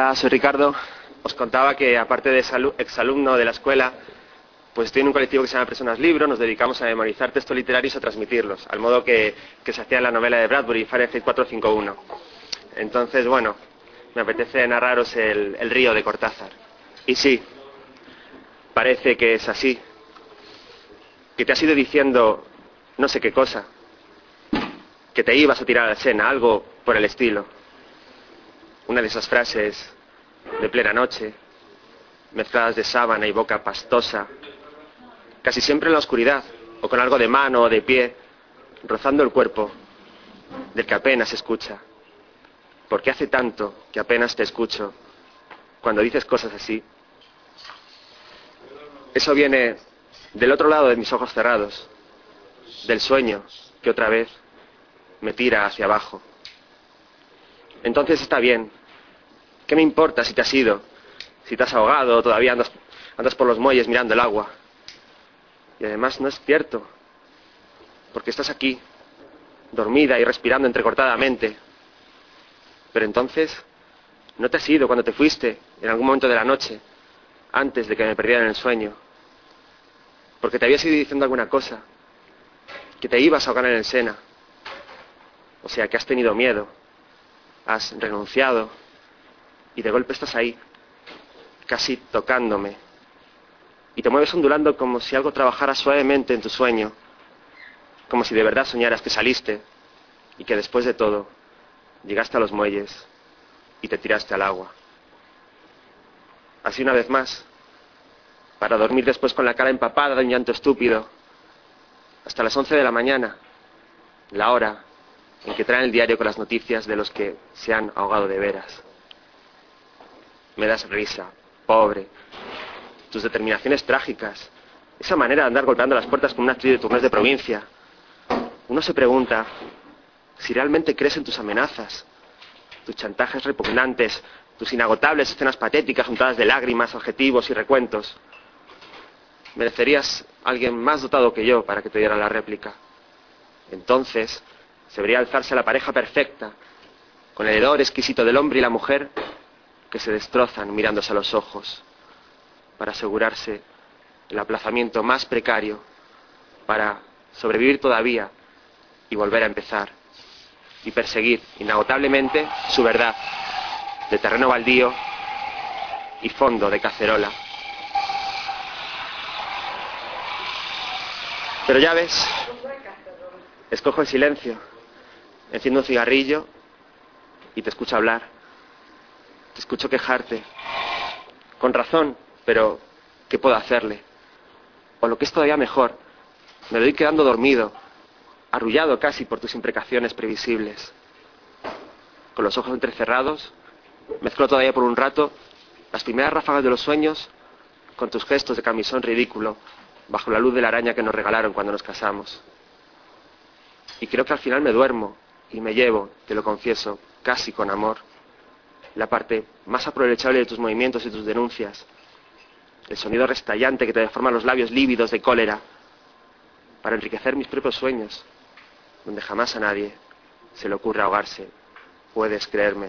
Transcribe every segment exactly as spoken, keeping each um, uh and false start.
Hola, soy Ricardo. Os contaba que, aparte de exalumno de la escuela, pues estoy en un colectivo que se llama Personas Libro. Nos dedicamos a memorizar textos literarios y a transmitirlos, al modo que, que se hacía en la novela de Bradbury, Fahrenheit cuatrocientos cincuenta y uno. Entonces, bueno, me apetece narraros el, el río de Cortázar. Y sí, parece que es así. Que te has ido diciendo no sé qué cosa. Que te ibas a tirar al Sena, algo por el estilo. Una de esas frases de plena noche, mezcladas de sábana y boca pastosa, casi siempre en la oscuridad, o con algo de mano o de pie, rozando el cuerpo, del que apenas escucha. Porque hace tanto que apenas te escucho cuando dices cosas así. Eso viene del otro lado de mis ojos cerrados, del sueño que otra vez me tira hacia abajo. Entonces está bien. ¿Qué me importa si te has ido? Si te has ahogado o todavía andas, andas por los muelles mirando el agua. Y además no es cierto. Porque estás aquí, dormida y respirando entrecortadamente. Pero entonces, no te has ido cuando te fuiste, en algún momento de la noche, antes de que me perdiera en el sueño. Porque te habías ido diciendo alguna cosa. Que te ibas a ahogar en el Sena. O sea, que has tenido miedo. Has renunciado y de golpe estás ahí, casi tocándome, y te mueves ondulando como si algo trabajara suavemente en tu sueño, como si de verdad soñaras que saliste y que después de todo llegaste a los muelles y te tiraste al agua. Así una vez más, para dormir después con la cara empapada de un llanto estúpido, hasta las once de la mañana, la hora en que traen el diario con las noticias de los que se han ahogado de veras. Me das risa, pobre. Tus determinaciones trágicas. Esa manera de andar golpeando las puertas como una actriz de turnés de provincia. Uno se pregunta si realmente crees en tus amenazas, tus chantajes repugnantes, tus inagotables escenas patéticas untadas de lágrimas, adjetivos y recuentos. Merecerías a alguien más dotado que yo para que te diera la réplica. Entonces se vería alzarse la pareja perfecta, con el hedor exquisito del hombre y la mujer que se destrozan mirándose a los ojos, para asegurarse el aplazamiento más precario, para sobrevivir todavía y volver a empezar, y perseguir inagotablemente su verdad, de terreno baldío y fondo de cacerola. Pero ya ves, escojo el silencio. Enciendo un cigarrillo y te escucho hablar. Te escucho quejarte. Con razón, pero ¿qué puedo hacerle? O lo que es todavía mejor, me doy quedando dormido, arrullado casi por tus imprecaciones previsibles. Con los ojos entrecerrados, mezclo todavía por un rato las primeras ráfagas de los sueños con tus gestos de camisón ridículo bajo la luz de la araña que nos regalaron cuando nos casamos. Y creo que al final me duermo y me llevo, te lo confieso, casi con amor, la parte más aprovechable de tus movimientos y tus denuncias, el sonido restallante que te deforma los labios lívidos de cólera, para enriquecer mis propios sueños, donde jamás a nadie se le ocurre ahogarse, puedes creerme.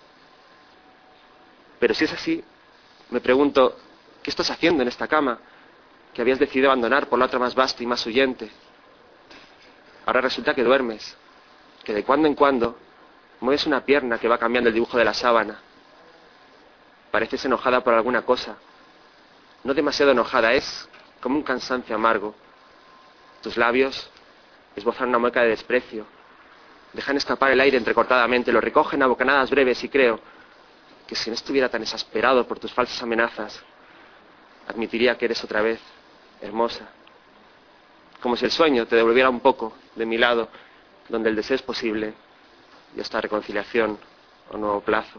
Pero si es así, me pregunto, ¿qué estás haciendo en esta cama que habías decidido abandonar por la otra más vasta y más huyente? Ahora resulta que duermes, que de cuando en cuando mueves una pierna que va cambiando el dibujo de la sábana. Pareces enojada por alguna cosa. No demasiado enojada, es como un cansancio amargo. Tus labios esbozan una mueca de desprecio. Dejan escapar el aire entrecortadamente, lo recogen a bocanadas breves y creo que si no estuviera tan exasperado por tus falsas amenazas, admitiría que eres otra vez hermosa. Como si el sueño te devolviera un poco de mi lado, donde el deseo es posible y hasta reconciliación o nuevo plazo.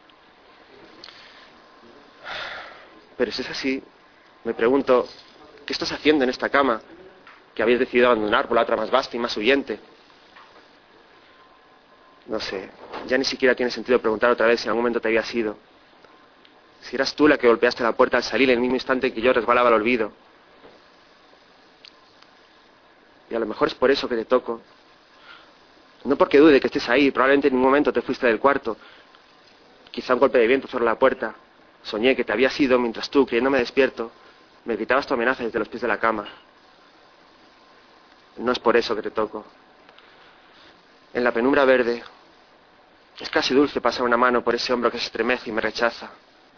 Pero si es así, me pregunto, ¿qué estás haciendo en esta cama que habías decidido abandonar por la otra más vasta y más huyente? No sé, ya ni siquiera tiene sentido preguntar otra vez si en algún momento te habías ido. Si eras tú la que golpeaste la puerta al salir en el mismo instante que yo resbalaba al olvido. Y a lo mejor es por eso que te toco. No porque dude que estés ahí, probablemente en ningún momento te fuiste del cuarto. Quizá un golpe de viento cerró la puerta. Soñé que te habías ido mientras tú, creyéndome despierto, me gritabas tu amenaza desde los pies de la cama. No es por eso que te toco. En la penumbra verde, es casi dulce pasar una mano por ese hombro que se estremece y me rechaza.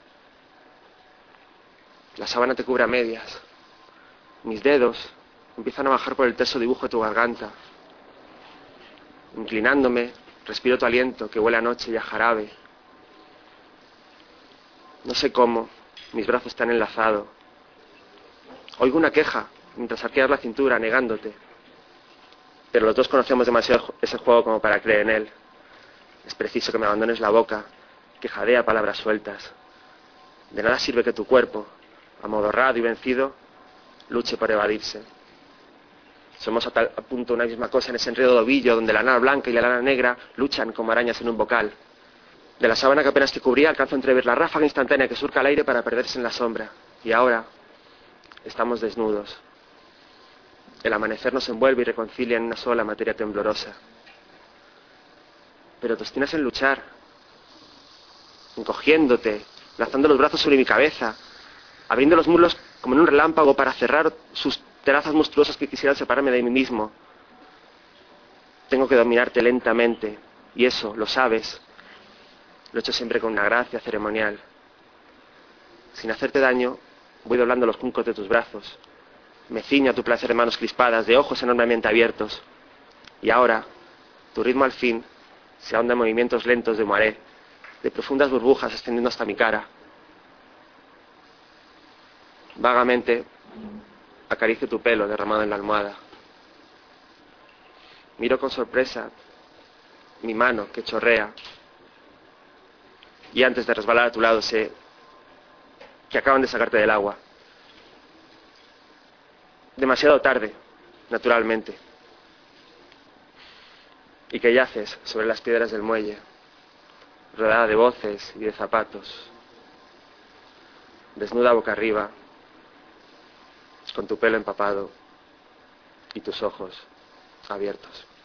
La sábana te cubre a medias. Mis dedos empiezan a bajar por el terso dibujo de tu garganta. Inclinándome, respiro tu aliento que huele a noche y a jarabe. No sé cómo, mis brazos están enlazados. Oigo una queja mientras arqueas la cintura negándote. Pero los dos conocemos demasiado ese juego como para creer en él. Es preciso que me abandones la boca, que jadea palabras sueltas. De nada sirve que tu cuerpo, amodorrado y vencido, luche por evadirse. Somos a tal a punto una misma cosa en ese enredo de ovillo donde la lana blanca y la lana negra luchan como arañas en un bocal. De la sábana que apenas te cubría alcanzo a entrever la ráfaga instantánea que surca el aire para perderse en la sombra. Y ahora estamos desnudos. El amanecer nos envuelve y reconcilia en una sola materia temblorosa. Pero te obstinas en luchar, encogiéndote, lanzando los brazos sobre mi cabeza, abriendo los muslos como en un relámpago para cerrar sus terazas monstruosas que quisieran separarme de mí mismo. Tengo que dominarte lentamente, y eso, lo sabes. Lo he hecho siempre con una gracia ceremonial. Sin hacerte daño, voy doblando los juncos de tus brazos. Me ciño a tu placer de manos crispadas, de ojos enormemente abiertos. Y ahora, tu ritmo al fin se ahonda en movimientos lentos de moaré, de profundas burbujas extendiendo hasta mi cara. Vagamente, acaricio tu pelo derramado en la almohada. Miro con sorpresa mi mano que chorrea. Y antes de resbalar a tu lado sé que acaban de sacarte del agua. Demasiado tarde, naturalmente. Y que yaces sobre las piedras del muelle, rodeada de voces y de zapatos, desnuda boca arriba, con tu pelo empapado y tus ojos abiertos.